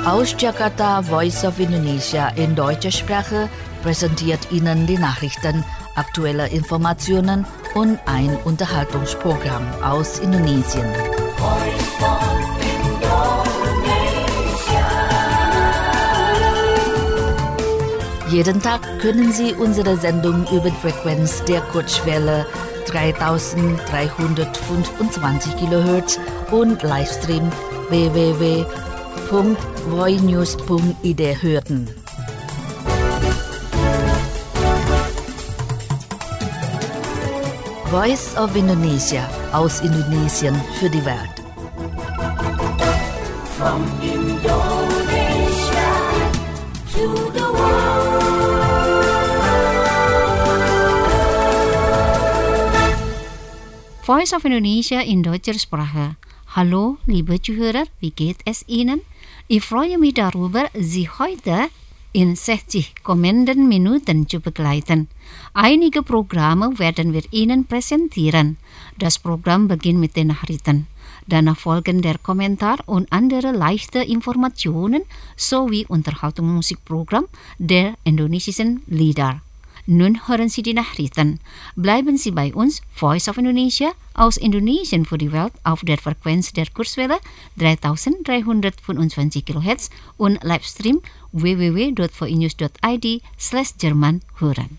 Aus Jakarta, Voice of Indonesia in deutscher Sprache präsentiert Ihnen die Nachrichten, aktuelle Informationen und ein Unterhaltungsprogramm aus Indonesien. Jeden Tag können Sie unsere Sendung über die Frequenz der Kurzwelle 3325 kHz und Livestream www.voinews.id hören. Voice of Indonesia aus Indonesien für die Welt. From Indonesia to the world. Voice of Indonesia in deutscher Sprache. Hallo, liebe Zuhörer, wie geht es Ihnen? Ich freue mich darüber, Sie heute in 60 kommenden Minuten zu begleiten. Einige Programme werden wir Ihnen präsentieren. Das Programm beginnt mit den Nachrichten. Danach folgen der Kommentar und andere leichte Informationen sowie Unterhaltungsmusikprogramm der indonesischen Lieder. Nun hören Sie die Nachrichten. Bleiben Sie bei uns, Voice of Indonesia, aus Indonesien für die Welt auf der Frequenz der Kurzwelle 3325 kHz und Livestream www.voinews.id/Jerman hören.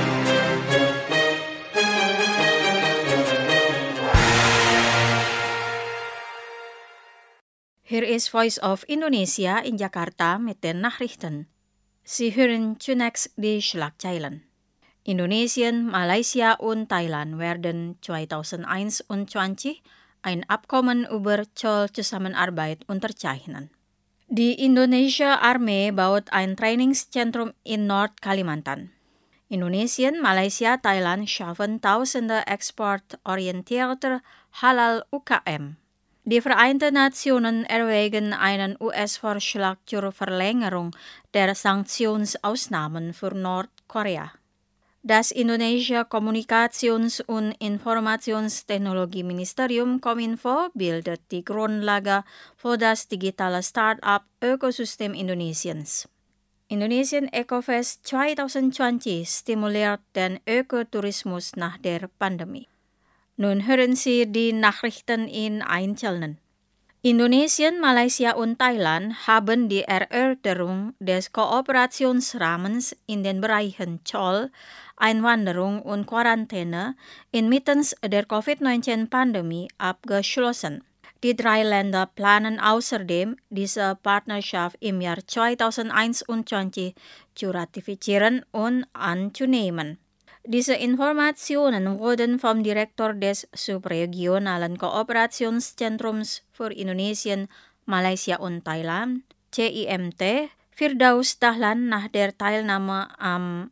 Hier ist Voice of Indonesia in Jakarta mit den Nachrichten. Sie hören zunächst die Schlagzeilen. Indonesien, Malaysia und Thailand werden 2021 ein Abkommen über Zollzusammenarbeit unterzeichnen. Die indonesische Armee baut ein Trainingszentrum in Nordkalimantan. Indonesien, Malaysia, Thailand schaffen tausende exportorientierte Halal-UKM. Die Vereinten Nationen erwägen einen US-Vorschlag zur Verlängerung der Sanktionsausnahmen für Nordkorea. Das indonesische Kommunikations- und Informationstechnologieministerium Kominfo bildet die Grundlage für das digitale Start-up-Ökosystem Indonesiens. Indonesian Ecofest 2020 stimuliert den Ökotourismus nach der Pandemie. Nun hören Sie die Nachrichten in Einzelnen. Indonesien, Malaysia und Thailand haben die Erörterung des Kooperationsrahmens in den Bereichen Zoll, Einwanderung und Quarantäne inmitten der Covid-19-Pandemie abgeschlossen. Die drei Länder planen außerdem, diese Partnerschaft im Jahr 2021 zu ratifizieren und anzunehmen. Diese Informationen wurden vom Direktor des Subregionalen Kooperationszentrums für Indonesien, Malaysia und Thailand, CIMT, Firdaus Dahlan nach der Teilnahme am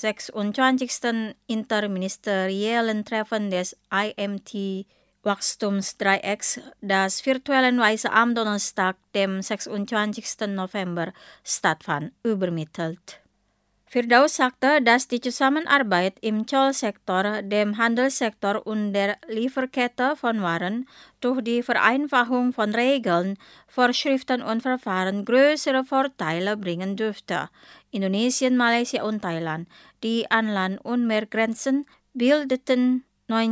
26. interministeriellen Treffen des IMT Wachstumsdreiecks, das virtuellenweise am Donnerstag, dem 26. November, stattfand, übermittelt. Firdaus sagte, dass die Zusammenarbeit im Zollsektor, dem Handelssektor und der Lieferkette von Waren durch die Vereinfachung von Regeln, Vorschriften und Verfahren größere Vorteile bringen dürfte. Indonesien, Malaysia und Thailand, die an Land und Meer grenzen, bildeten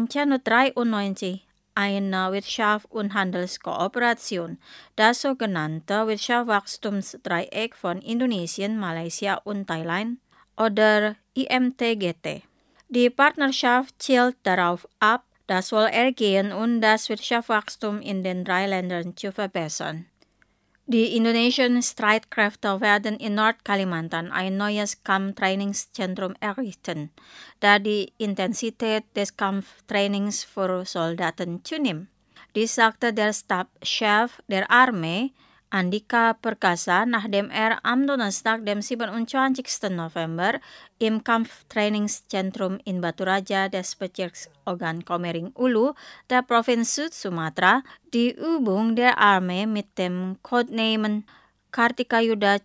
1993 eine Wirtschafts- und Handelskooperation, das sogenannte Wirtschaftswachstumsdreieck von Indonesien, Malaysia und Thailand, oder IMTGT. Die Partnerschaft zielt darauf ab, das Wohlergehen und das Wirtschaftswachstum in den drei Ländern zu verbessern. Die indonesischen Streitkräfte werden in Nordkalimantan ein neues Kampftrainingszentrum errichten, da die Intensität des Kampftrainings für Soldaten zunimmt. Dies sagte der Stabschef der Armee, Andika Perkasa, nachdem am Donnerstag, dem 27. November, im Kampftrainingszentrum in Batu Raja des Bezirksorgan Komering Ulu, der Provinz Süd-Sumatra, die Übung der Armee mit dem Codenamen Kartika Yuda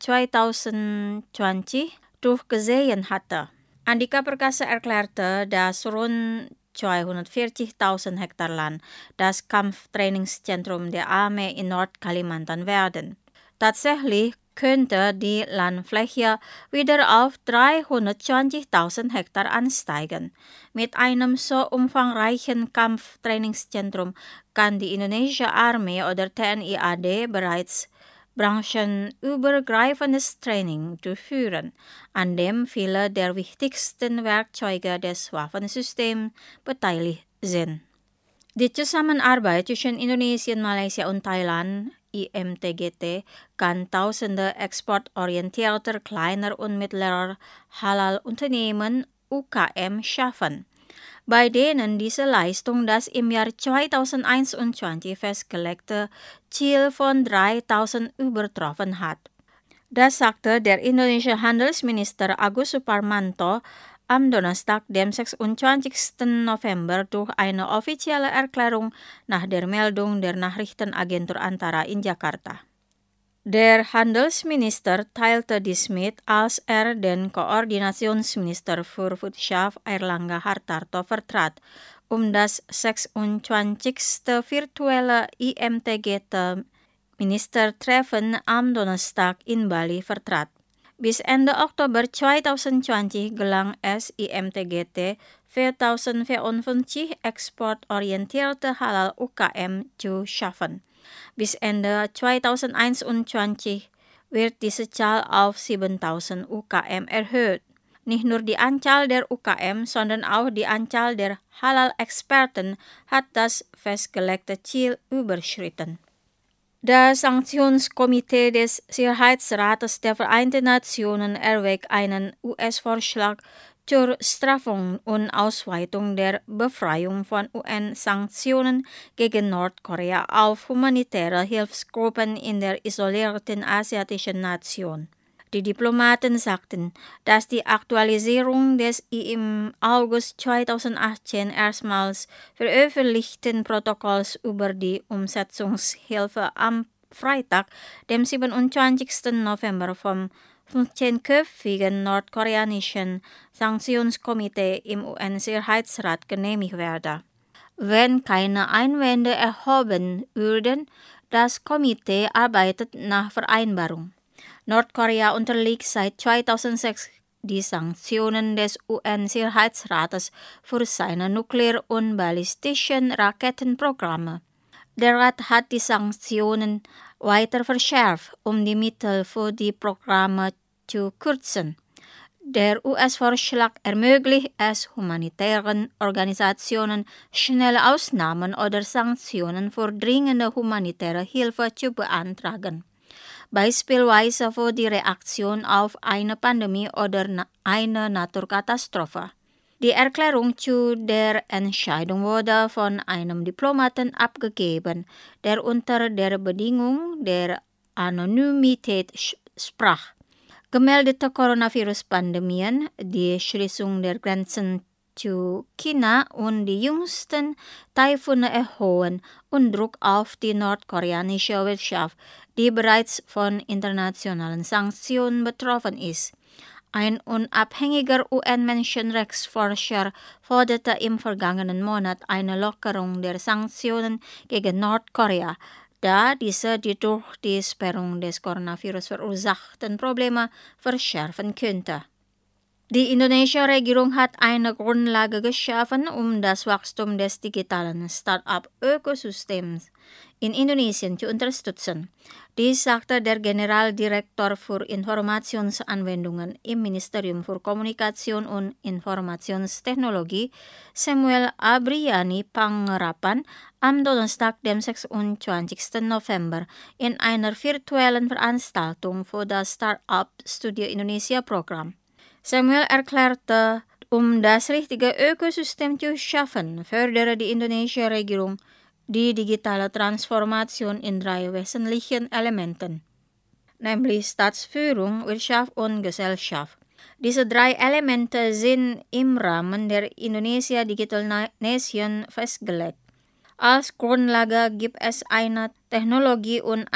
2020 durchgesehen hatte. Andika Perkasa erklärte, dass rund 240.000 Hektar Land das Kampftrainingszentrum der Armee in Nordkalimantan werden. Tatsächlich könnte die Landfläche wieder auf 320.000 Hektar ansteigen. Mit einem so umfangreichen Kampftrainingszentrum kann die indonesische Armee oder TNI AD bereits branchenübergreifendes Training durchführen, an dem viele der wichtigsten Werkzeuge des Waffensystems beteiligt sind. Die Zusammenarbeit zwischen Indonesien, Malaysia und Thailand, IMTGT, kann tausende exportorientierter kleiner und mittlerer Halal-Unternehmen UKM schaffen, bei denen diese Leistung das im Jahr 2021 festgelegte Ziel von 3.000 übertroffen hat. Das sagte der indonesische Handelsminister Agus Suparmanto am Donnerstag, dem 26. November, durch eine offizielle Erklärung nach der Meldung der Nachrichtenagentur Antara in Jakarta. Der Handelsminister teilte dies mit, als er den Koordinationsminister für Wirtschaft Airlangga Hartarto vertrat, das 26. virtuelle IMTGT-Ministertreffen am Donnerstag in Bali vertrat. Bis Ende Oktober 2020 gelang es IMTGT 4054 exportorientierte Halal-UKM zu schaffen. Bis Ende 2021 wird diese Zahl auf 7.000 UKM erhöht. Nicht nur die Anzahl der UKM, sondern auch die Anzahl der Halal-Experten hat das festgelegte Ziel überschritten. Das Sanktionskomitee des Sicherheitsrates der Vereinten Nationen erwägt einen US-Vorschlag zur Straffung und Ausweitung der Befreiung von UN-Sanktionen gegen Nordkorea auf humanitäre Hilfsgruppen in der isolierten asiatischen Nation. Die Diplomaten sagten, dass die Aktualisierung des im August 2018 erstmals veröffentlichten Protokolls über die Umsetzungshilfe am Freitag, dem 27. November vom 15-köpfigen nordkoreanischen Sanktionskomitee im UN-Sicherheitsrat genehmigt werde. Wenn keine Einwände erhoben würden, das Komitee arbeitet nach Vereinbarung. Nordkorea unterliegt seit 2006 die Sanktionen des UN-Sicherheitsrates für seine nuklear- und ballistischen Raketenprogramme. Der Rat hat die Sanktionen weiter verschärft, um die Mittel für die Programme zu kürzen. Der US-Vorschlag ermöglicht es humanitären Organisationen, schnelle Ausnahmen oder Sanktionen für dringende humanitäre Hilfe zu beantragen. Beispielsweise für die Reaktion auf eine Pandemie oder eine Naturkatastrophe. Die Erklärung zu der Entscheidung wurde von einem Diplomaten abgegeben, der unter der Bedingung der Anonymität sprach. Gemeldete Coronavirus-Pandemien, die Schließung der Grenzen zu China und die jüngsten Taifune erhöhen und Druck auf die nordkoreanische Wirtschaft, die bereits von internationalen Sanktionen betroffen ist. Ein unabhängiger UN-Menschenrechtsforscher forderte im vergangenen Monat eine Lockerung der Sanktionen gegen Nordkorea, da diese die durch die Sperrung des Coronavirus verursachten Probleme verschärfen könnte. Die indonesische Regierung hat eine Grundlage geschaffen, um das Wachstum des digitalen Start-up-Ökosystems in Indonesien zu unterstützen. Dies sagte der Generaldirektor für Informationsanwendungen im Ministerium für Kommunikation und Informationstechnologie, Samuel Abriani Pangerapan, am Donnerstag, dem 26. November, in einer virtuellen Veranstaltung für das Start-up Studio Indonesia Programm. Samuel erklärte, um das richtige Ökosystem zu schaffen, fördere die indonesische Regierung die digitale Transformation in 3 wesentlichen Elementen, nämlich Staatsführung, Wirtschaft und Gesellschaft. Diese 3 Elemente sind im Rahmen der Indonesia Digital Nation festgelegt. Als Grundlage gibt es eine Technologie- und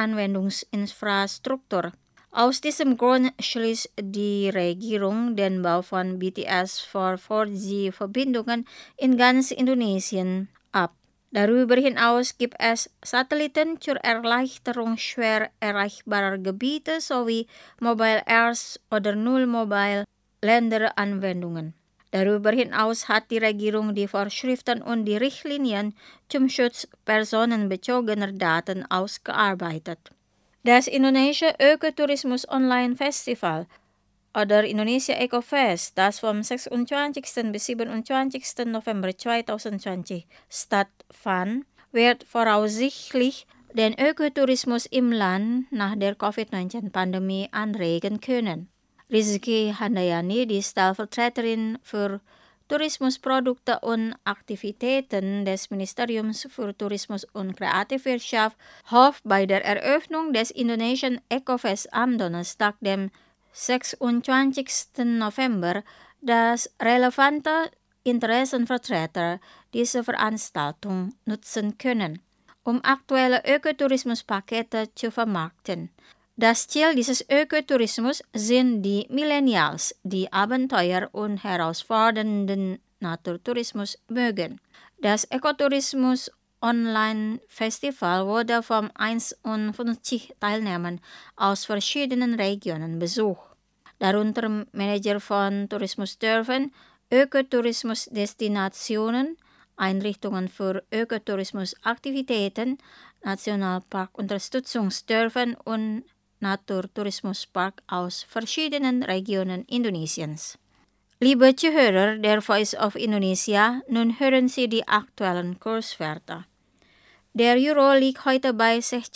Anwendungsinfrastruktur. Aus diesem Grund schließt die Regierung den Bau von BTS für 4G-Verbindungen in ganz Indonesien ab. Darüber hinaus gibt es Satelliten zur Erleichterung schwer erreichbarer Gebiete sowie Mobile Earth oder Null-Mobile-Länderanwendungen. Darüber hinaus hat die Regierung die Vorschriften und die Richtlinien zum Schutz personenbezogener Daten ausgearbeitet. Das Indonesia Ökotourismus Online Festival oder Indonesia Ecofest, das vom 26. bis 27. November 2020 stattfand, wird voraussichtlich den Ökotourismus im Land nach der Covid-19-Pandemie anregen können. Rizky Handayani, die Stellvertreterin für Tourismusprodukte und Aktivitäten des Ministeriums für Tourismus und Kreativwirtschaft, hofft bei der Eröffnung des Indonesian Ecofest am Donnerstag, dem 26. November, dass relevante Interessenvertreter diese Veranstaltung nutzen können, um aktuelle Ökotourismuspakete zu vermarkten. Das Ziel dieses Ökotourismus sind die Millennials, die Abenteuer und herausfordernden Naturtourismus mögen. Das Ökotourismus Online Festival wurde von 51 Teilnehmern aus verschiedenen Regionen besucht, darunter Manager von Tourismusdörfern, Ökotourismusdestinationen, Einrichtungen für Ökotourismusaktivitäten, Nationalparkunterstützungsdörfern und Naturtourismuspark aus verschiedenen Regionen Indonesiens. Liebe Zuhörer der Voice of Indonesia, nun hören Sie die aktuellen Kurswerte. Der Euro liegt heute bei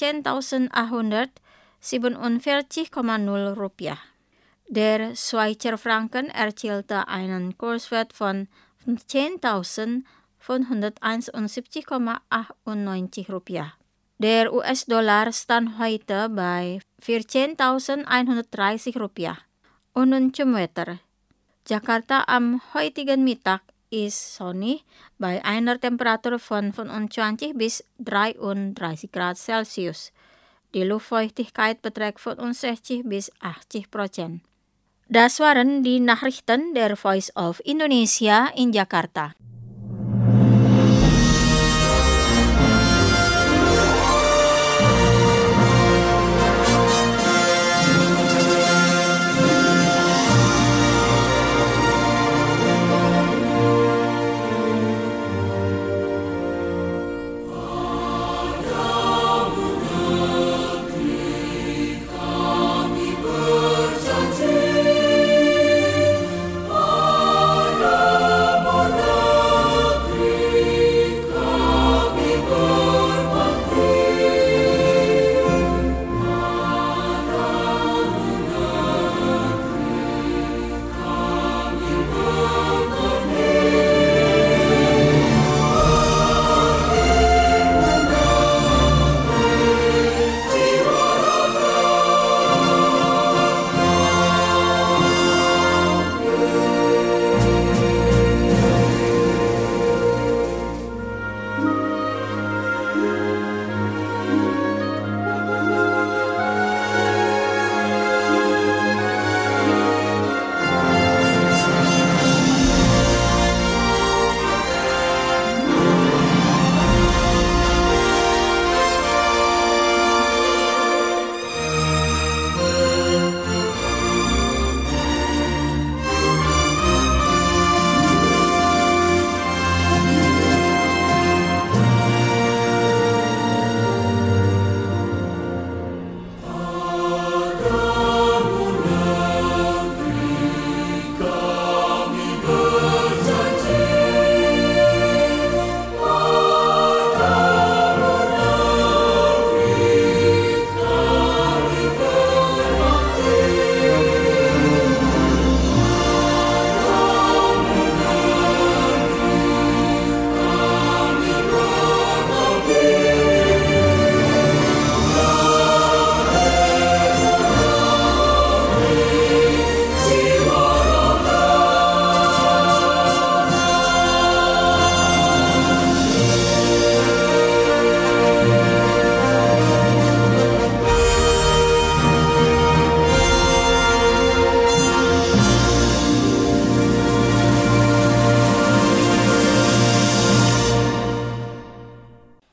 16.847,0 Rupiah. Der Schweizer Franken erzielte einen Kurswert von 15.571,98 Rupiah. Der US-Dollar stand heute bei 14.130 Rupiah. Und nun zum Wetter. Jakarta am heutigen Mittag ist sonnig bei einer Temperatur von 25 bis 33 Grad Celsius. Die Luftfeuchtigkeit beträgt 65 bis 80%. Das waren die Nachrichten der Voice of Indonesia in Jakarta. Berjanji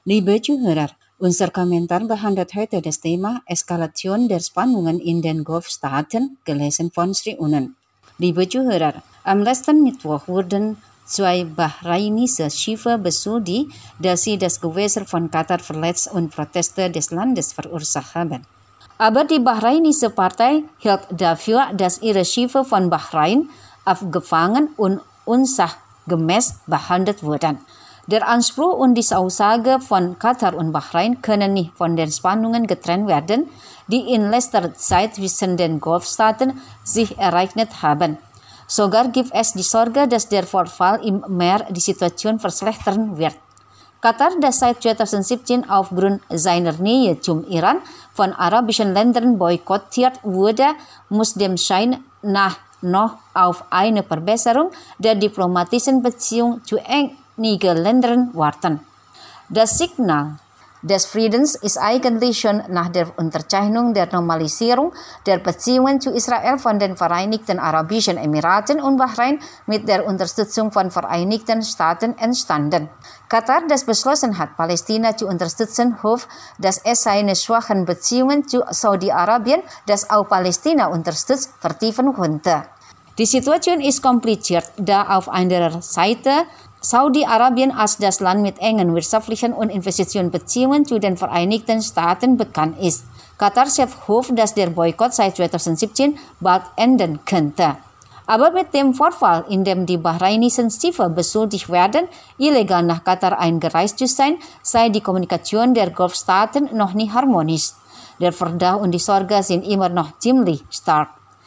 Liebe Zuhörer, unser Kommentar behandelt heute das Thema Eskalation der Spannungen in den Golfstaaten, gelesen von Sri Unen. Liebe Zuhörer, am letzten Mittwoch wurden 2 bahrainische Schiffe beschuldigt, dass sie das Gewässer von Katar verletzt und Proteste des Landes verursacht haben. Aber die bahrainische Partei hielt dafür, dass ihre Schiffe von Bahrain aufgefangen und unsachgemäß behandelt wurden. Der Anspruch und die Aussage von Katar und Bahrain können nicht von den Spannungen getrennt werden, die in letzter Zeit zwischen den Golfstaaten sich ereignet haben. Sogar gibt es die Sorge, dass der Vorfall im Meer die Situation verschlechtern wird. Katar, das seit 2017 aufgrund seiner Nähe zum Iran von arabischen Ländern boykottiert wurde, muss dem Schein nach noch auf eine Verbesserung der diplomatischen Beziehung zu einigen Ländern warten. Das Signal des Friedens ist eigentlich schon nach der Unterzeichnung der Normalisierung der Beziehungen zu Israel von den Vereinigten Arabischen Emiraten und Bahrain mit der Unterstützung von Vereinigten Staaten entstanden. Katar, das beschlossen hat, Palästina zu unterstützen, hofft, dass es seine schwachen Beziehungen zu Saudi-Arabien, das auch Palästina unterstützt, vertiefen könnte. Die Situation ist kompliziert, da auf einer Seite Saudi-Arabien als das Land mit engen wirtschaftlichen und Investitionsbeziehungen zu den Vereinigten Staaten bekannt ist. Katar selbst hofft, dass der Boykott seit 2017 bald enden könnte. Aber mit dem Vorfall, in dem die bahrainischen Schiffe beschuldigt werden, illegal nach Katar eingereist zu sein, sei die Kommunikation der Golfstaaten noch nicht harmonisch. Der Verdacht und die Sorge sind immer noch ziemlich stark.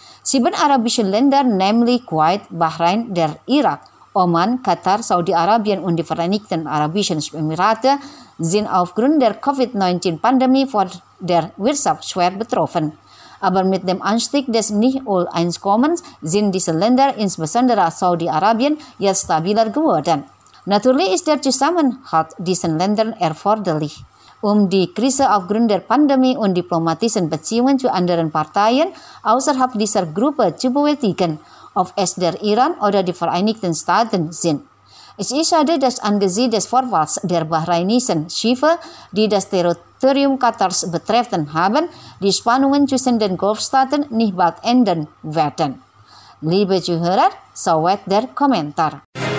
7 arabische Länder, nämlich Kuwait, Bahrain, der Irak, Oman, Katar, Saudi-Arabien und die Vereinigten Arabischen Emirate sind aufgrund der Covid-19-Pandemie von der Wirtschaft schwer betroffen. Aber mit dem Anstieg des Nicht-Öleinkommens sind diese Länder, insbesondere Saudi-Arabien, jetzt stabiler geworden. Natürlich ist der Zusammenhalt diesen Ländern erforderlich, um die Krise aufgrund der Pandemie und diplomatischen Beziehungen zu anderen Parteien außerhalb dieser Gruppe zu bewältigen, ob es der Iran oder die Vereinigten Staaten sind. Es ist schade, dass angesichts des Vorfalls der bahrainischen Schiffe, die das Territorium Katars betreffen haben, die Spannungen zwischen den Golfstaaten nicht bald enden werden. Liebe Zuhörer, soweit der Kommentar.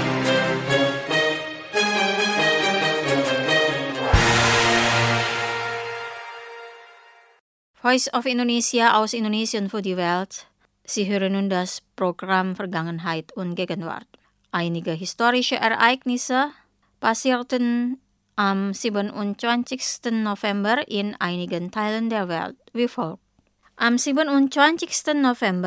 Voice of Indonesia aus Indonesien für die Welt. Sie hören nun das Programm Vergangenheit und Gegenwart. Einige historische Ereignisse passierten am 27. November in einigen Teilen der Welt wie folgt. Am 27. November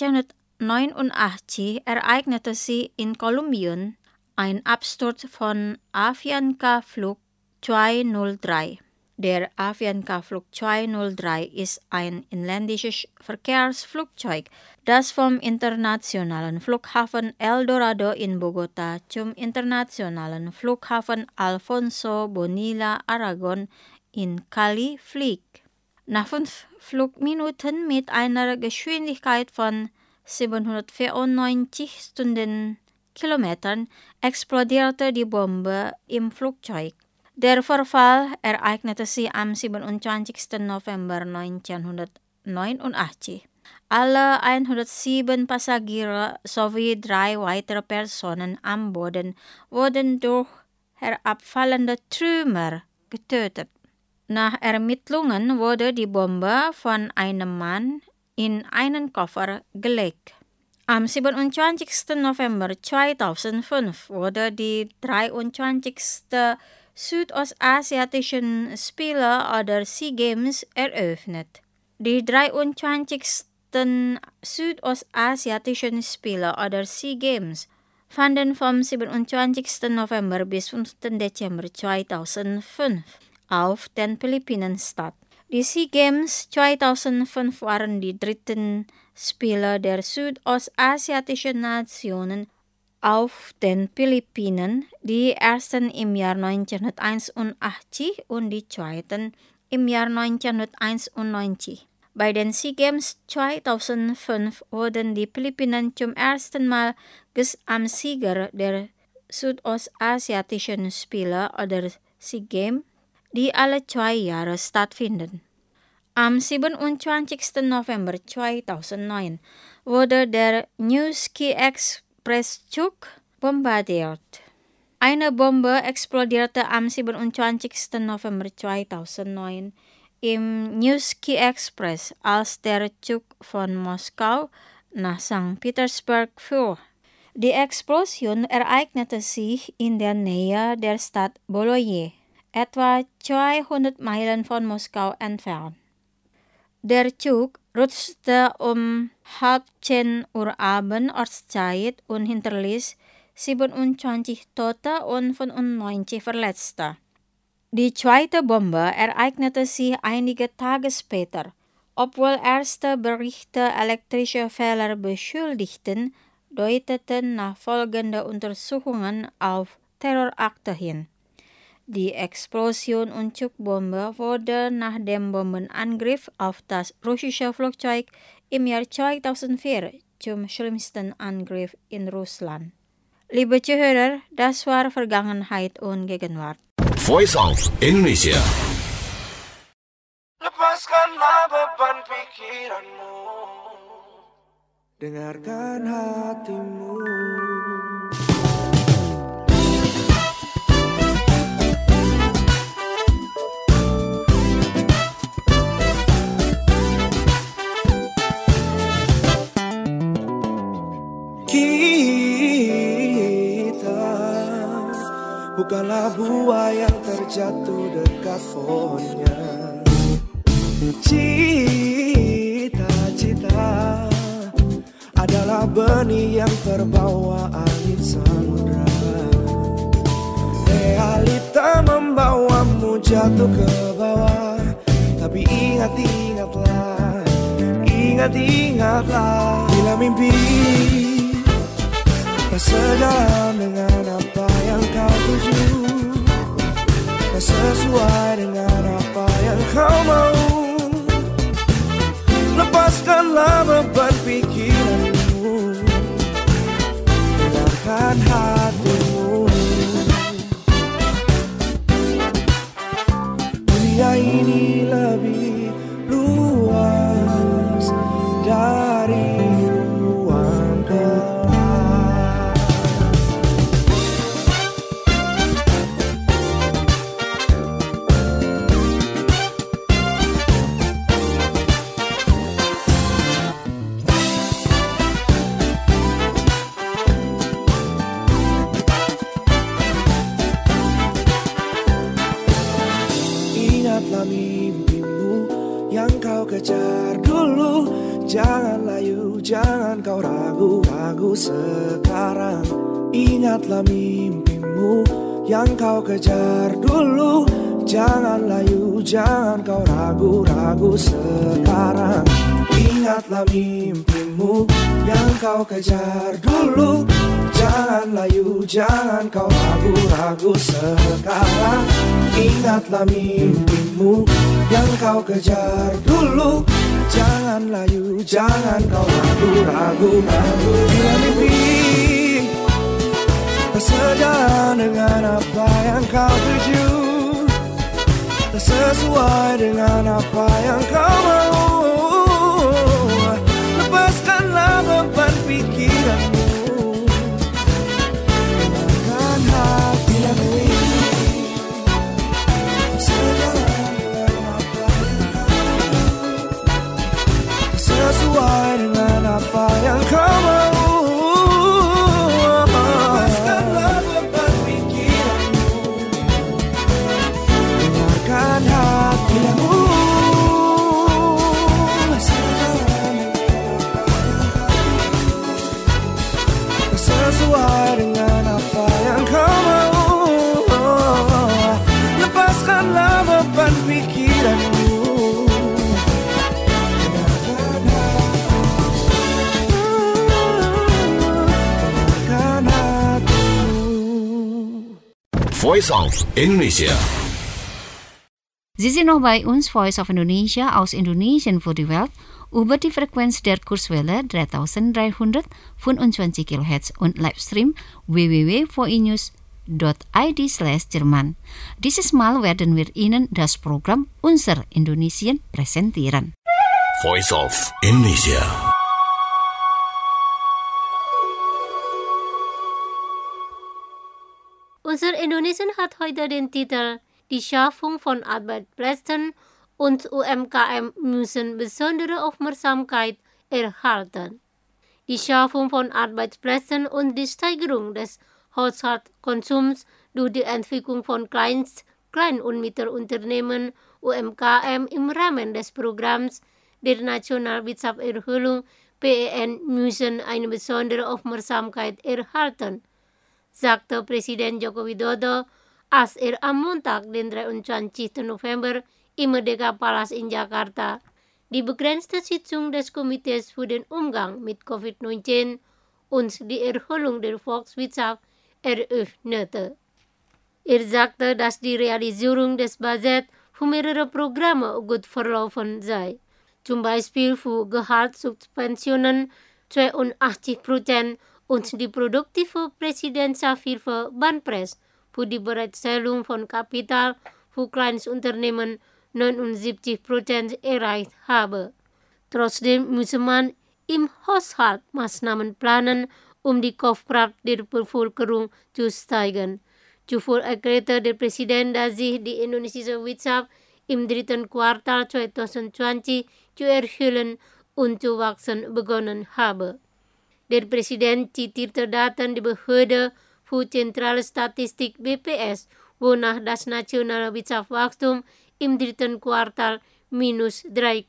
1989 ereignete sich in Kolumbien ein Absturz von Avianca Flug 203. Der Avianca Flug 203 ist ein inländisches Verkehrsflugzeug, das vom internationalen Flughafen El Dorado in Bogota zum internationalen Flughafen Alfonso Bonilla Aragon in Cali fliegt. Nach 5 Flugminuten mit einer Geschwindigkeit von 794 Stundenkilometern explodierte die Bombe im Flugzeug. Der Vorfall ereignete sich am 27. November 1989. Alle 107 Passagiere sowie 3 weitere Personen am Boden wurden durch herabfallende Trümmer getötet. Nach Ermittlungen wurde die Bombe von einem Mann in einen Koffer gelegt. Am 27. November 2005 wurde die 23. Südostasiatischen Spiele oder SEA Games eröffnet. Die 23. Südostasiatischen Spiele oder SEA Games fanden vom 27. November bis 5. Dezember 2005 auf den Philippinen statt. Die SEA Games 2005 waren die 3. Spiele der südostasiatischen Nationen auf den Philippinen, die ersten im Jahr 1981 und die zweiten im Jahr 1991. Bei den SEA Games 2005 wurden die Philippinen zum ersten Mal Gesamtsieger der Südostasiatischen Spiele oder SEA Games die alle 2 Jahre stattfinden. Am 27. November 2009 wurde der New Ski Express-Zug bombardiert. Eine Bombe explodierte am 27. November 2009 im New Ski Express, als der Zug von Moskau nach St. Petersburg fuhr. Die Explosion ereignete sich in der Nähe der Stadt Bologna, etwa 200 Meilen von Moskau entfernt. Der Zug rutschte um 10:30 Abend Ortszeit und hinterließ 27 Tote und 95 Verletzte. Die zweite Bombe ereignete sich einige Tage später, obwohl erste Berichte elektrische Fehler beschuldigten, deuteten nachfolgende Untersuchungen auf Terrorakte hin. Die Explosion und Zugbombe wurde nach dem Bombenangriff auf das russische Flugzeug im Jahr 2004 zum schlimmsten Angriff in Russland. Liebe Zuhörer, das war Vergangenheit und Gegenwart. Voice of Indonesia. Lepaskanlah beban pikiranmu, dengarkan hatimu. Bukanlah buah yang terjatuh dekat pohonnya. Cita-cita adalah benih yang terbawa angin samudra. Realita membawamu jatuh ke bawah. Tapi ingat-ingatlah, ingat-ingatlah, bila mimpi tak sejalan dengan apa yang kau tuju, tak sesuai dengan apa yang kau mau. Lepaskanlah beban pikiranmu, dengarkan hatimu. Dunia ini lebih luas dari ruang kelas. Mimpimu yang kau kejar dulu, jangan layu, jangan kau ragu-ragu sekarang. Ingatlah mimpimu yang kau kejar dulu, jangan layu, jangan kau ragu-ragu sekarang. Ingatlah mimpimu yang kau kejar dulu, jangan layu, jangan kau ragu-ragu sekarang. Ingatlah mimpimu yang kau kejar dulu, jangan layu, jangan kau ragu-ragu. Bila mimpi tak sejalan dengan apa yang kau tuju, tak sesuai dengan apa yang kau mau, lepaskanlah beban pikiranmu, dengarkan hatimu. Sesuai dengan apa yang kau mau, lepaskanlah beban pikiranmu, dengarkan hatimu. Sesuai dengan apa yang kau mau, lepaskanlah beban pikiranmu. Voice of Indonesia. Sie sind noch bei uns, Voice of Indonesia aus Indonesien für die Welt, über die Frequenz der Kurzwelle 3325 kHz und Livestream www.voinews.com. www.ncrv.id/Jerman. Dieses Mal werden wir Ihnen das Programm Unser Indonesien präsentieren. Voice of Indonesia. Unser Indonesien hat heute den Titel Die Schaffung von Arbeitsplätzen und UMKM müssen besondere Aufmerksamkeit erhalten. Die Schaffung von Arbeitsplätzen und die Steigerung des Haushaltskonsums durch die Entwicklung von Klein- und Mittelunternehmen UMKM im Rahmen des Programms der Nationalwirtschaftserholung PEN müssen eine besondere Aufmerksamkeit erhalten, sagte Präsident Joko Widodo, als am Montag, den 23. November, im Merdeka Palace in Jakarta die begrenzte Sitzung des Komitees für den Umgang mit Covid-19 und die Erholung der Volkswirtschaft eröffnete. Er sagte, dass die Realisierung des Budgets für mehrere Programme gut verlaufen sei. Zum Beispiel für Gehaltssubventionen 82% und die produktive Präsidentschaftshilfe Banpres für die Bereitstellung von Kapital für Kleinstunternehmen 79% erreicht habe. Trotzdem müsse man im Haushalt Maßnahmen planen, um die Kaufkraft der Bevölkerung zu steigern. Zuvor erklärte der Präsident, dass sich die indonesische Wirtschaft im dritten Quartal 2020 zu erholen und zu wachsen begonnen habe. Der Präsident zitierte Daten der Behörde für Zentrale Statistik BPS, wonach das nationale Wirtschaftswachstum im dritten Quartal minus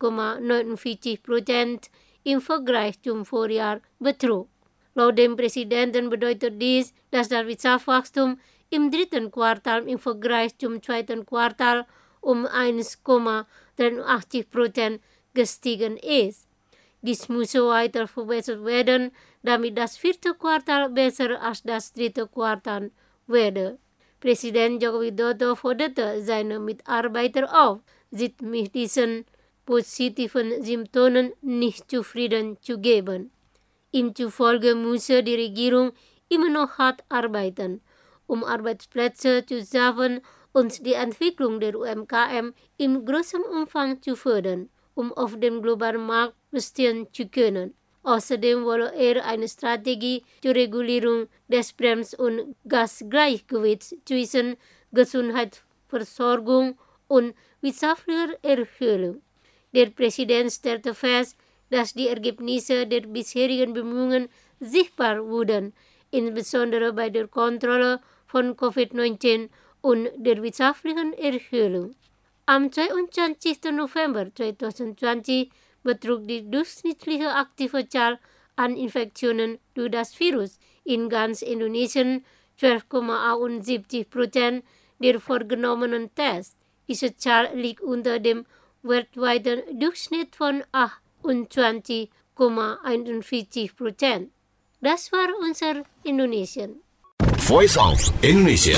3,49% im Vergleich zum Vorjahr betrug. Laut dem Präsidenten bedeutet dies, dass das Wirtschaftswachstum im dritten Quartal im Vergleich zum zweiten Quartal um 1,83% gestiegen ist. Dies muss weiter verbessert werden, damit das vierte Quartal besser als das dritte Quartal werde. Präsident Joko Widodo forderte seine Mitarbeiter auf, sich mit diesen positiven Symptomen nicht zufrieden zu geben. Ihm zufolge müsse die Regierung immer noch hart arbeiten, um Arbeitsplätze zu schaffen und die Entwicklung der UMKM in großem Umfang zu fördern, um auf dem globalen Markt bestehen zu können. Außerdem wolle er eine Strategie zur Regulierung des Brems- und Gasgleichgewichts zwischen Gesundheitsversorgung und wirtschaftlicher Erholung. Der Präsident stellte fest, dass die Ergebnisse der bisherigen Bemühungen sichtbar wurden, insbesondere bei der Kontrolle von Covid-19 und der wirtschaftlichen Erholung. Am 22. November 2020 betrug die durchschnittliche aktive Zahl an Infektionen durch das Virus in ganz Indonesien 12,71% der vorgenommenen Tests. Diese Zahl liegt unter dem weltweiten Durchschnitt von 28,41%. Das war unser Indonesien. Voice of Indonesia.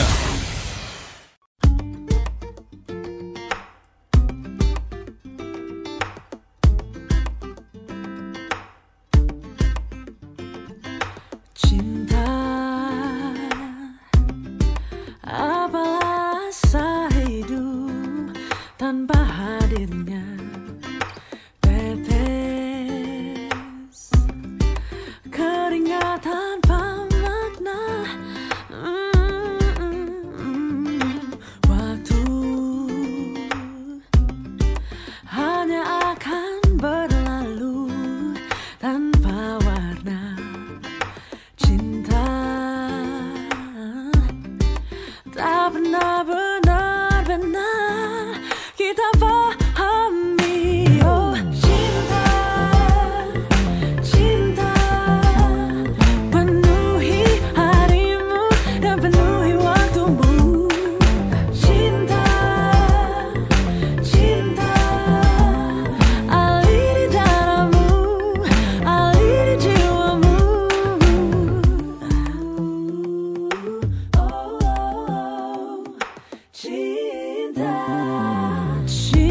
Cinta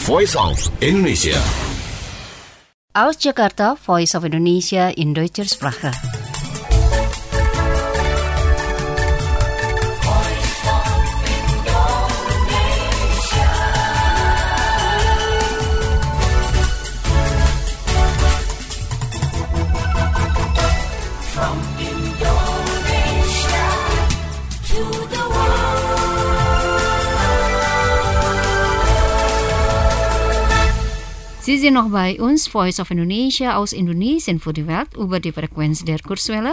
Voice of Indonesia. Aus Jakarta, Voice of Indonesia in Deutscher Sprache. Sie sind noch bei uns, Voice of Indonesia aus Indonesien für die Welt über die Frequenz der Kurzwelle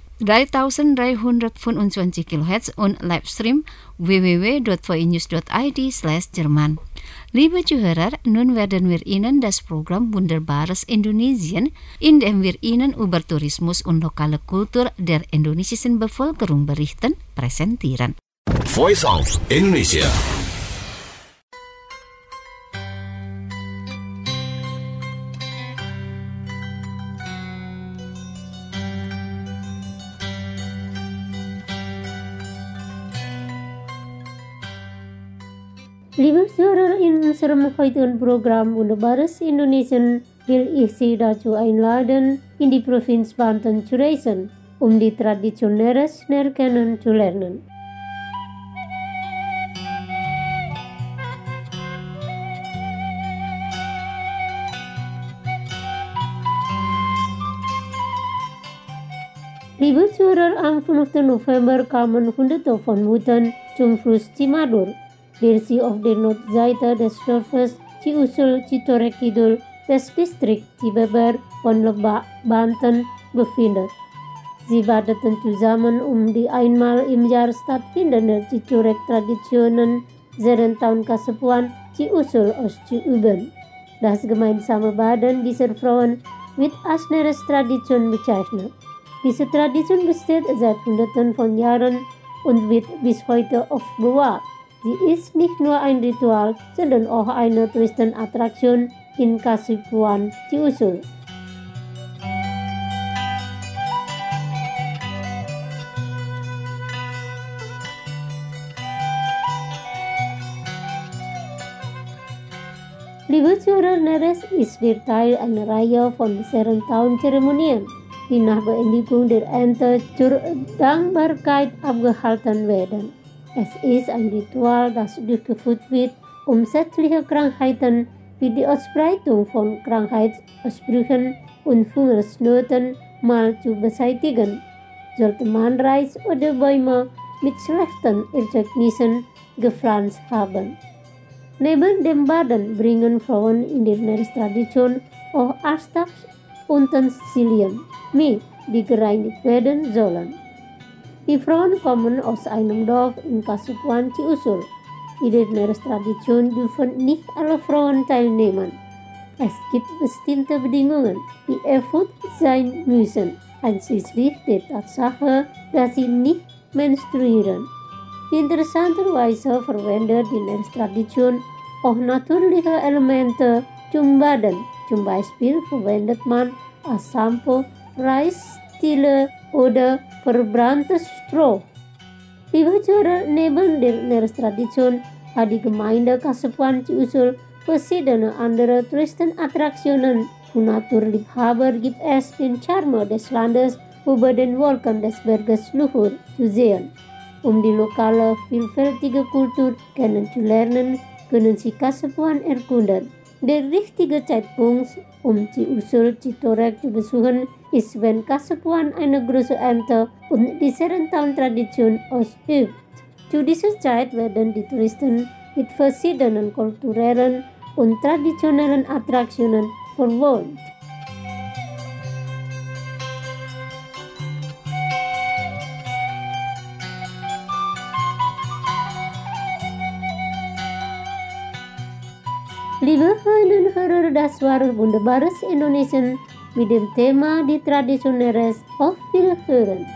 3325 kHz und Livestream www.voinews.id/Jerman. Liebe Zuhörer, nun werden wir Ihnen das Programm Wunderbares Indonesien, in dem wir Ihnen über Tourismus und lokale Kultur der indonesischen Bevölkerung berichten, präsentieren. Voice of Indonesia. Liebe Zuhörer, in unserem heutigen Programm Wunderbares Indonesien will ich Sie dazu einladen, in die Provinz Banten zu reisen, um die traditionelle Snare kennenzulernen. Liebe Zuhörer, am 5. November kamen Hunderte von Müttern zum Fluss Cimadur, der sich auf der Nordseite des Dorfes Ciusul Citorek Kidul des Distrikt Cibeber von Lebak, Banten befindet. Sie badeten zusammen, um die einmal im Jahr stattfindende Citorek-Traditionen Serentahun Kasepuan Ciusul auszuüben. Das gemeinsame Baden dieser Frauen wird als Tradition bezeichnet. Diese Tradition besteht seit Hunderten von Jahren und wird bis heute oft bewahrt. Sie ist nicht nur ein Ritual, sondern auch eine Touristenattraktion in Kasepuan Ciusul. Liebe Zuhörer, Neres ist der Teil einer Reihe von Serentahun-Zeremonien, die nach Beendigung der Ernte zur Dankbarkeit abgehalten werden. Es ist ein Ritual, das durchgeführt wird, um sämtliche Krankheiten wie die Ausbreitung von Krankheitsausbrüchen und Hungersnöten mal zu beseitigen. Sollte man Reis oder Bäume mit schlechten Ergebnissen gepflanzt haben. Neben dem Baden bringen Frauen in der Neres-Tradition auch Alltagsutensilien mit, die gereinigt werden sollen. Die Frauen kommen aus einem Dorf in Kasepuan Ciusul. In der Neres-Tradition dürfen nicht alle Frauen teilnehmen. Es gibt bestimmte Bedingungen, die erfüllt sein müssen, einschließlich der Tatsache, dass sie nicht menstruieren. Interessanterweise verwendet die Neres-Tradition auch natürliche Elemente zum Baden. Zum Beispiel verwendet man als Shampoo Reisstiele oder verbranntes Stroh. Liebe Zuhörer, neben der Neres-Tradition hat die Gemeinde Kasepuan Ciusul verschiedene andere Touristenattraktionen. Für Naturliebhaber gibt es den Charme des Landes über den Wolken des Berges Luhur zu sehen. Um die lokale, vielfältige Kultur kennenzulernen, können Sie Kasepuan erkunden. Der richtige Zeitpunkt, um Ciusul Citorek zu besuchen, ist, wenn Kasepuan eine große Ernte und die Serentahun-Tradition ausübt. Zu dieser Zeit werden die Touristen mit verschiedenen kulturellen und traditionellen Attraktionen verwöhnt. Liebe Freunde und Hörer, das war Wunderbares Indonesien mit dem Thema die Tradition Neres. Auf Wiederhören.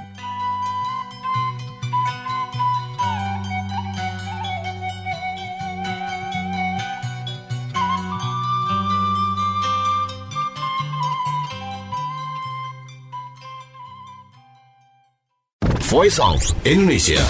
Voice of Indonesia.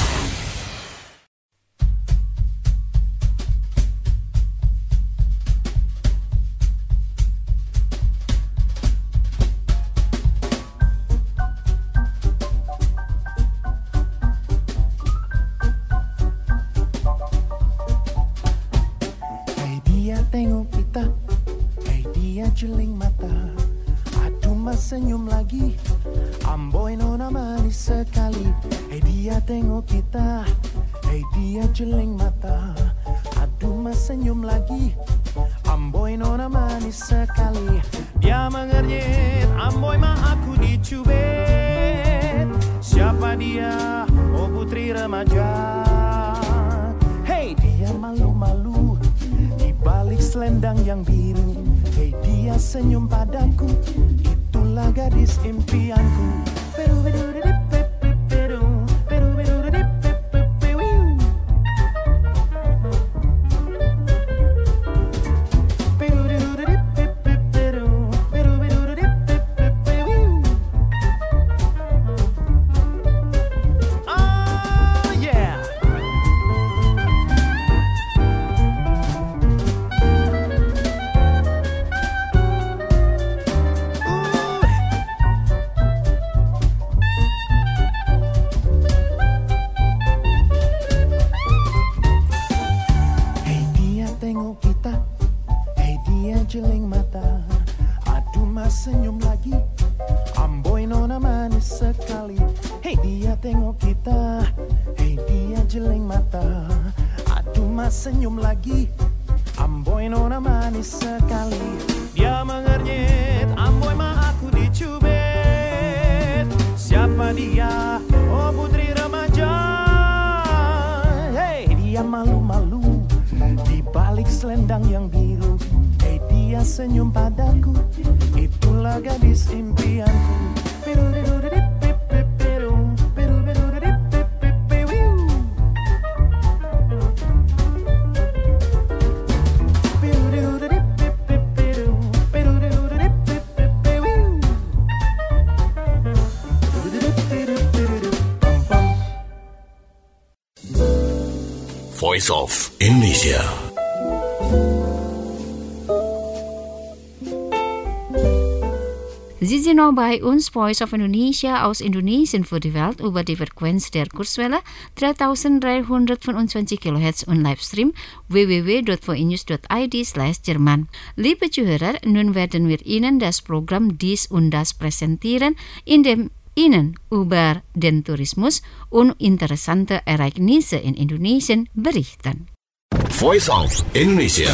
jeling mata, aduh mas senyum lagi. Amboy nona manis sekali. Hey dia tengok kita, hey dia jeling mata, aduh mas senyum lagi. Amboy nona manis sekali. Dia mengernyit, amboy mah aku dicubit. Siapa dia? Oh putri remaja. Hey dia malu-malu di balik selendang yang biru. Hey dia senyum padaku, itulah gadis impianku. Jeling mata, aduh mas senyum lagi. Amboy nona manis sekali. Hey dia tengok kita, hey dia jeling mata, aduh mas senyum lagi. Amboy nona manis sekali. Dia mengernyit, amboy mah aku dicubit. Siapa dia? Oh putri remaja. Hey dia malu-malu di balik selendang yang biru. Dia senyum padaku, itulah gadis impianku. Voice of Indonesia. Sie sind noch bei uns, Voice of Indonesia aus Indonesien für die Welt über die Frequenz der Kurzwelle 3325 kHz und Livestream www.voinews.id/Jerman. Liebe Zuhörer, nun werden wir Ihnen das Programm Dies und Das präsentieren, in dem Ihnen über den Tourismus und interessante Ereignisse in Indonesien berichten. Voice of Indonesia.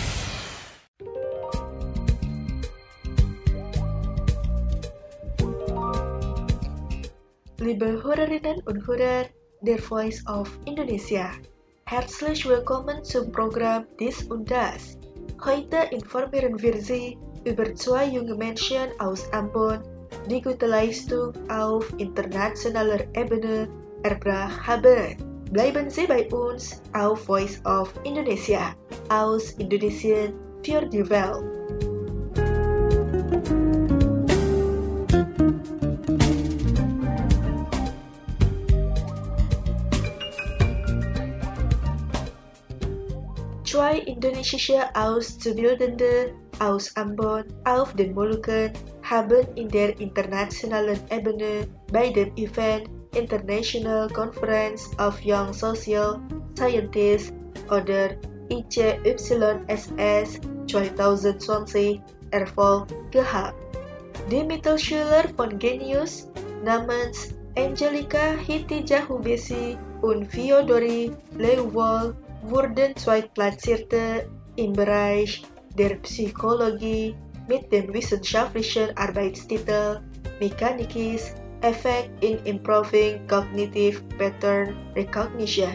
Liebe Hörerinnen und Hörer der Voice of Indonesia, herzlich willkommen zum Programm Dies und Das. Heute informieren wir Sie über zwei junge Menschen aus Ambon, die gute Leistung auf internationaler Ebene erbracht haben. Bleiben Sie bei uns auf Voice of Indonesia aus Indonesien für die Welt. Zwei indonesische Auszubildende aus Ambon auf den Molukken haben in der internationalen Ebene bei dem Event International Conference of Young Social Scientists oder ICYSS 2020 Erfolg gehabt. Die Mittelschüler von Genius namens Angelika Hitijahubesi und Fiodori Leuwol wurden Zweitplatzierte im Bereich der Psychologie mit dem wissenschaftlichen Arbeitstitel Mechanisches Effect in Improving Cognitive Pattern Recognition.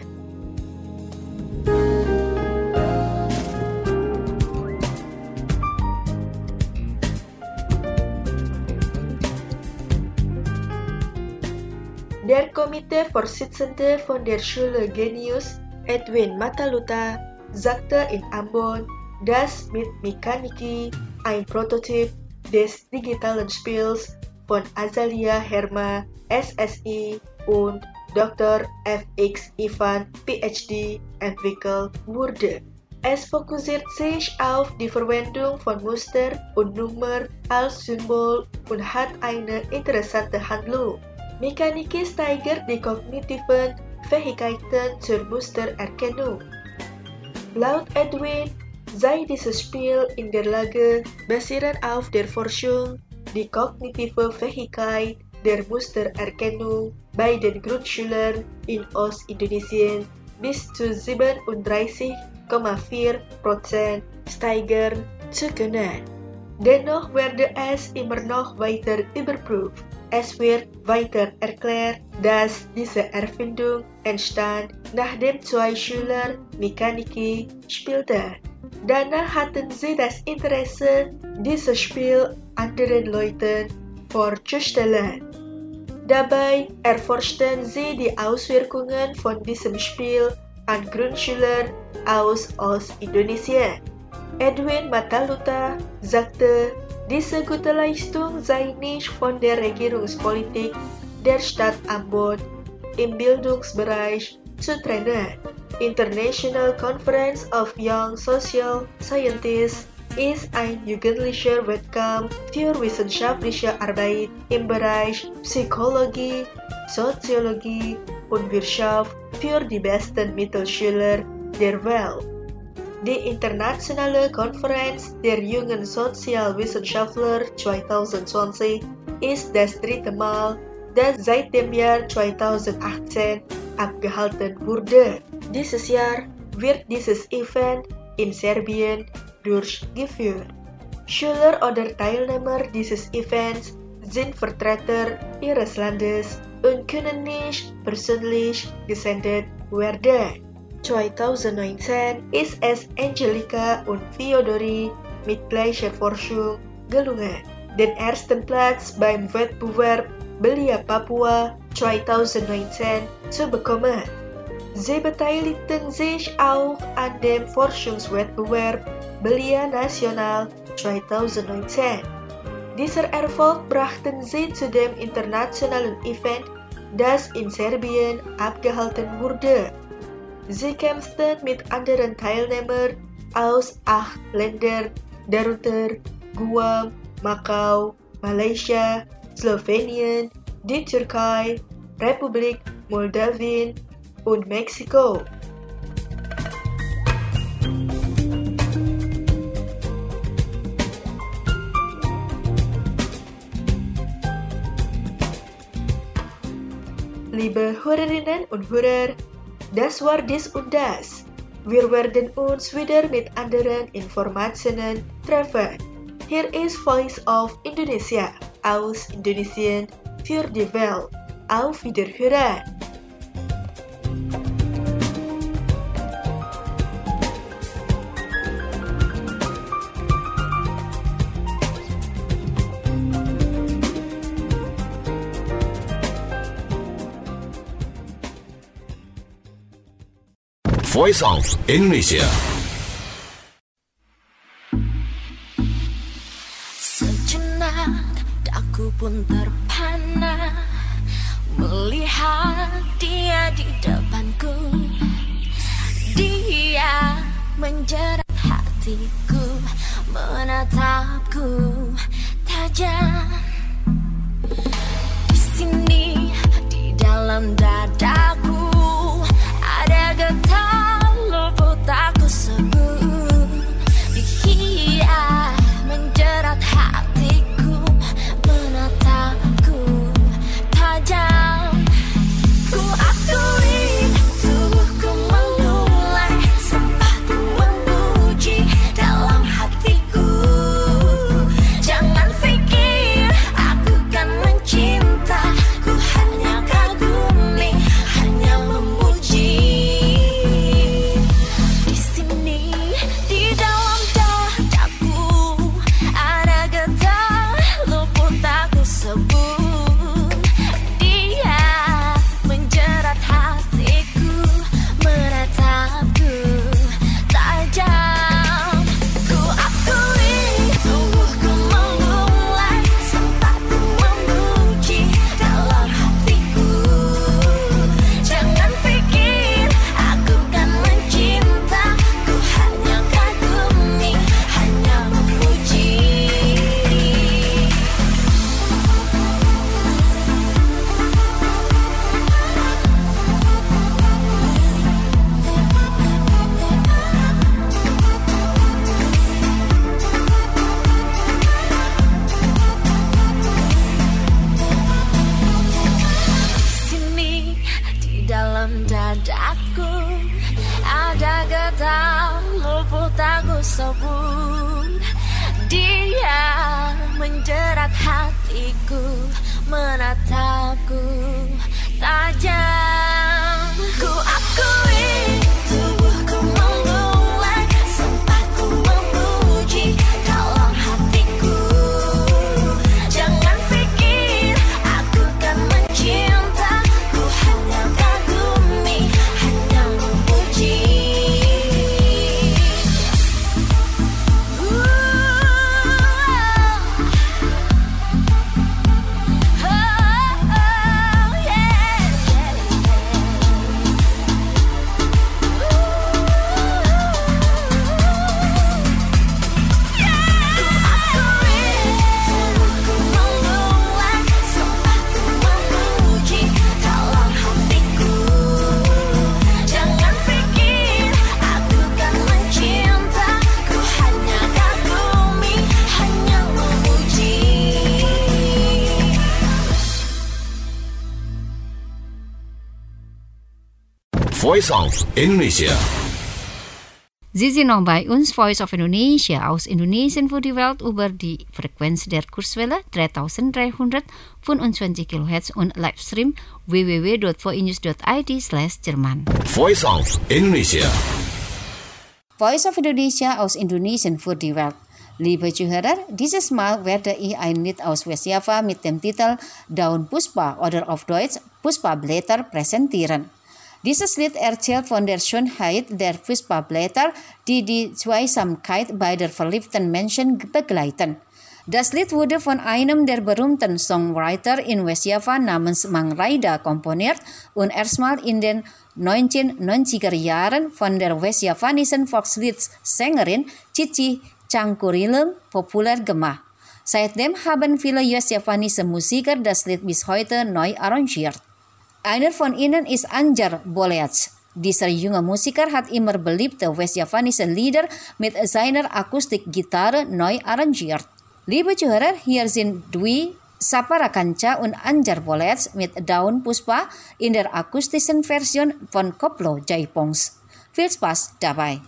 Der Komiteevorsitzende von der Schule Genius, Edwin Mataluta, sagte in Ambon, dass mit Mechaniki ein Prototyp des digitalen Spiels von Azalia Herma, SSI und Dr. FX Ivan, PhD, entwickelt wurde. Es fokussiert sich auf die Verwendung von Muster und Nummer als Symbol und hat eine interessante Handlung. Mechaniki steigert die kognitiven Fähigkeiten zur Mustererkennung. Laut Edwin sei dieses Spiel in der Lage, basierend auf der Forschung, die kognitive Fähigkeit der Mustererkennung bei den Grundschülern in Ostindonesien bis zu 37,4% steigern zu können. Dennoch werde es immer noch weiter überprüft. Es wird weiter erklärt, dass diese Erfindung entstand, nachdem 2 Schüler Mechanik spielten. Danach hatten sie das Interesse, dieses Spiel anderen Leuten vorzustellen. Dabei erforschten sie die Auswirkungen von diesem Spiel an Grundschüler aus Ostindonesien. Edwin Mataluta sagte, diese gute Leistung sei nicht von der Regierungspolitik der Stadt Ambon im Bildungsbereich zu trennen. International Conference of Young Social Scientists ist ein jugendlicher Wettkampf für wissenschaftliche Arbeit im Bereich Psychologie, Soziologie und Wirtschaft für die besten Mittelschüler der Welt. Die internationale Konferenz der jungen Sozialwissenschaftler 2020 ist das 3. Mal, das seit dem Jahr 2018 abgehalten wurde. Dieses Jahr wird dieses Event in Serbien durchgeführt. Schüler oder Teilnehmer dieses Events sind Vertreter ihres Landes und können nicht persönlich gesendet werden. 2019 ist es Angelika und Fiodori mit gleicher Forschung gelungen, den ersten Platz beim Wettbewerb Belia Papua 2019 zu bekommen. Sie beteiligten sich auch an dem Forschungswettbewerb Belia Nasional 2019. Dieser Erfolg brachten sie zu dem internationalen Event, das in Serbien abgehalten wurde. Sie kämpften mit anderen Teilnehmern aus 8 Ländern, darunter Guam, Macau, Malaysia, Slowenien, die Türkei, Republik Moldawien und Mexiko. Liebe Hörerinnen und Hörer, das war dies und das. Wir werden uns wieder mit anderen Informationen treffen. Hier ist Voice of Indonesia aus Indonesien für die Welt. Auf Wiederhören! Voice of Indonesia. Sejenak daku pun terpana melihat dia di depanku. Dia menjerat hatiku, menatapku tajam. Di sini di dalam dadaku ada getar luput aku sebut. Dia menjerat hatiku, menatapku tajam. Ku akui tubuhku memulai sepatu memuji dalam hatiku. Jangan pikir aku kan mencinta, ku hanya kagumi tersebut. Dia menjerat hatiku, menatapku tajam. Ku akui tubuhku menguat, sempatku memuji dalam hatiku. Jangan pikir aku kan mencinta, ku hanya kagumi, hanya memuji. Voice of Indonesia. Sie sind noch bei uns, Voice of Indonesia, aus Indonesien für die Welt über die Frequenz der Kurzwelle 3325 kHz und Livestream www.voinews.id/Jerman. Voice of Indonesia. Voice of Indonesia aus Indonesien für die Welt. Liebe Zuhörer, dieses Mal werde ich ein Lied aus Westjava mit dem Titel Daun Puspa oder auf Deutsch Puspablätter präsentieren. Dieses Lied erzählt von der Schönheit der Puspablätter, die die Zweisamkeit beider verliebten Menschen begleiten. Das Lied wurde von einem der berühmten Songwriter in Westjava namens Mang Raida komponiert und erstmal in den 1990er Jahren von der westjavanischen Volksliedsängerin Cici Cangkurilem populär gemacht. Seitdem haben viele westjavanische Musiker das Lied bis heute neu arrangiert. Einer von ihnen ist Anjar Bolets. Dieser junge Musiker hat immer beliebte westjavanische Lieder mit seiner Akustikgitarre neu arrangiert. Liebe Zuhörer, hier sind Dwi Saparakanca und Anjar Bolets mit Daun Puspa in der akustischen Version von Koplo Jaipongs. Viel Spaß dabei!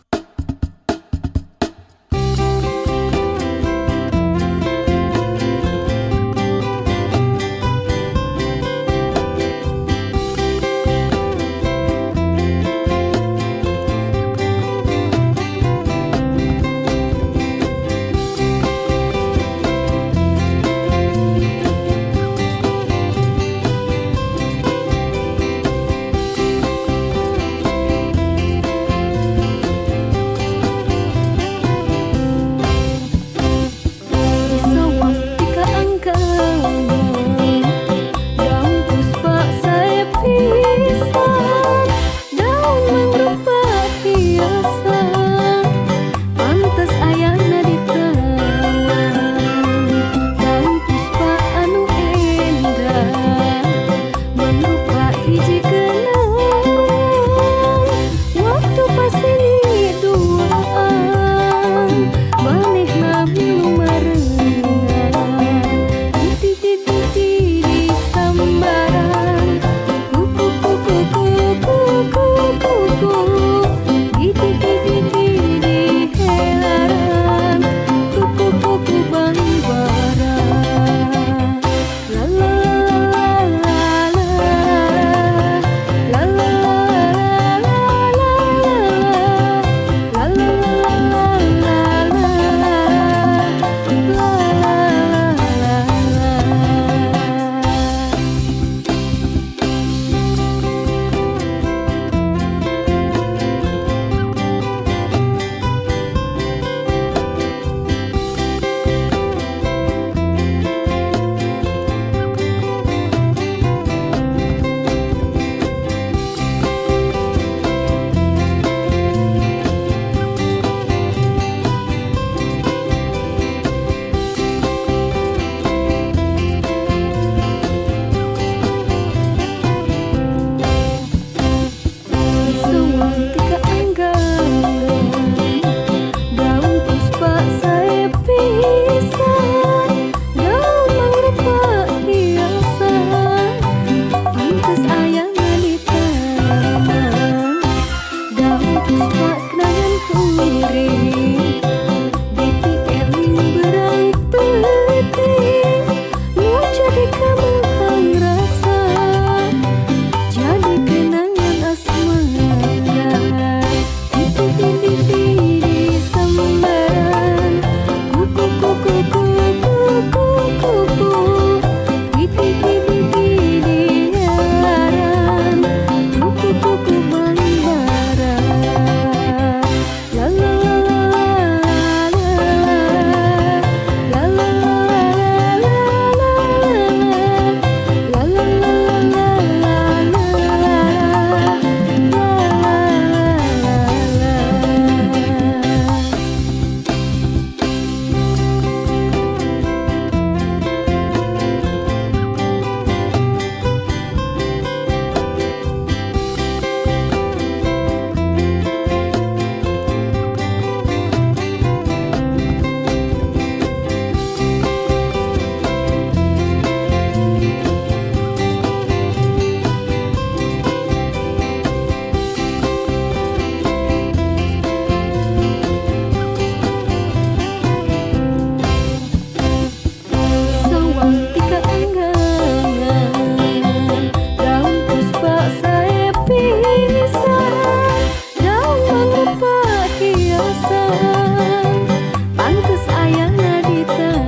pantes ayana di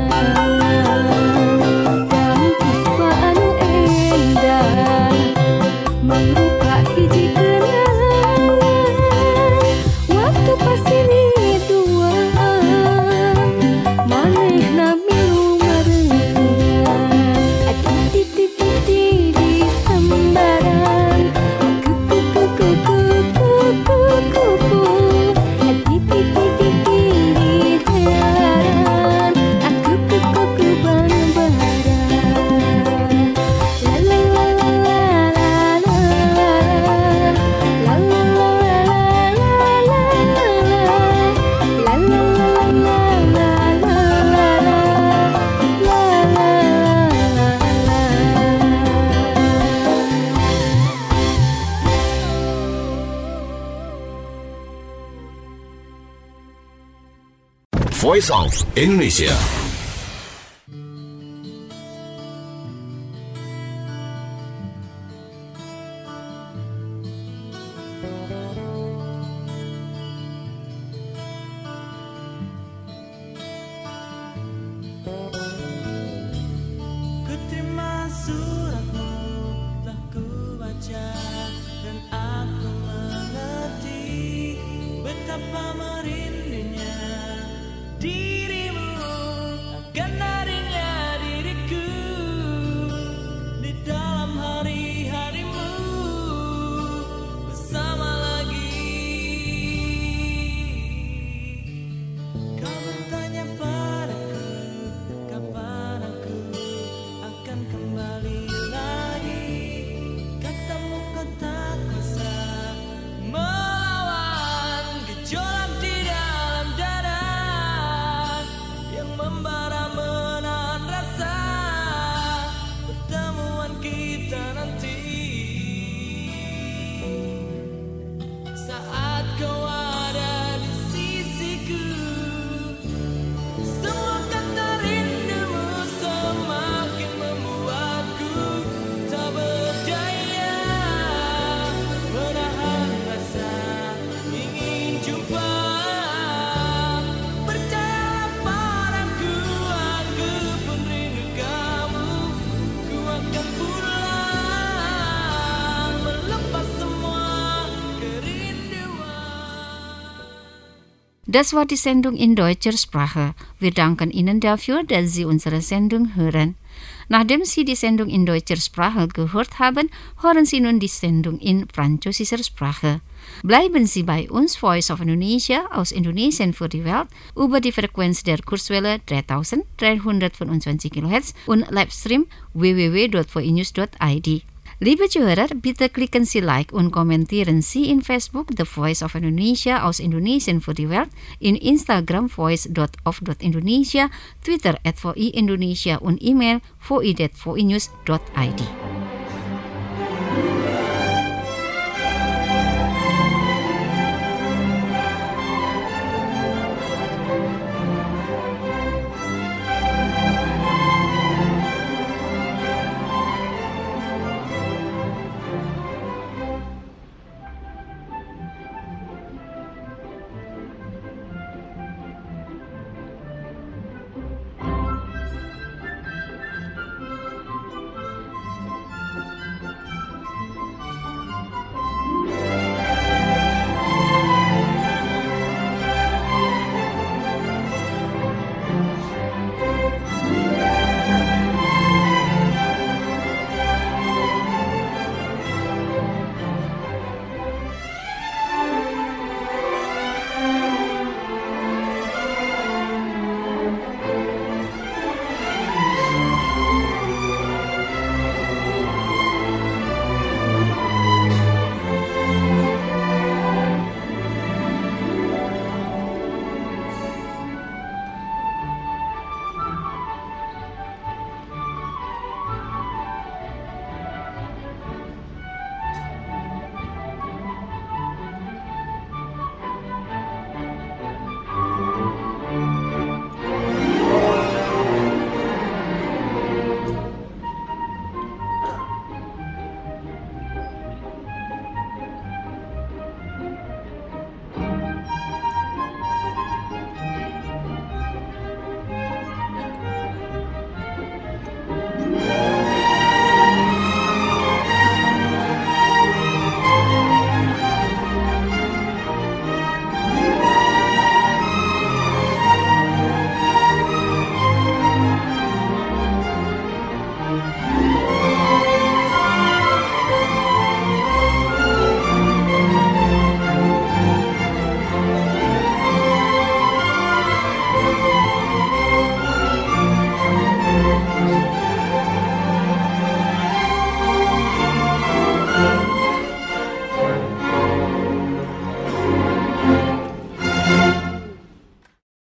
tangan dan puspa anu endah mangrupa hiji kenangan waktu pas ini dua manehna milu marengan ati-ti-ti-ti di sembarang kupu-kupu-kupu-kupu ati-ti-ti-ti di helaran aku kuku barang-barang la la la la la la la la la Voice of Indonesia. Kuterima suratmu, telah ku baca dan aku mengerti betapa merindunya dirimu akan harinya diriku di dalam hari-harimu bersama lagi. Kau bertanya padaku kapan aku akan kembali lagi. Katamu kau tak bisa melawan gejolak di dalam dada yang membara menahan rasa pertemuan kita nanti. Saat kau ada di sisiku, semua kata rindumu semakin membuatku tak berdaya menahan rasa ingin jumpa. Percayalah padaku, aku pun rindu kamu. Ku akan pulang melepas semua kerinduan. Das war die Sendung in deutscher Sprache. Wir danken Ihnen dafür, dass Sie unsere Sendung hören. Nachdem Sie die Sendung in deutscher Sprache gehört haben, hören Sie nun die Sendung in französischer Sprache. Bleiben Sie bei uns, Voice of Indonesia aus Indonesien für die Welt, über die Frequenz der Kurzwelle 3325 kHz und Livestream www.voinews.id. Liebe Zuhörer, bitte klicken Sie Like und kommentieren Sie in Facebook The Voice of Indonesia aus Indonesien für die Welt, in Instagram voice.of.indonesia, Twitter @voiindonesia und E-Mail voi@voinews.id.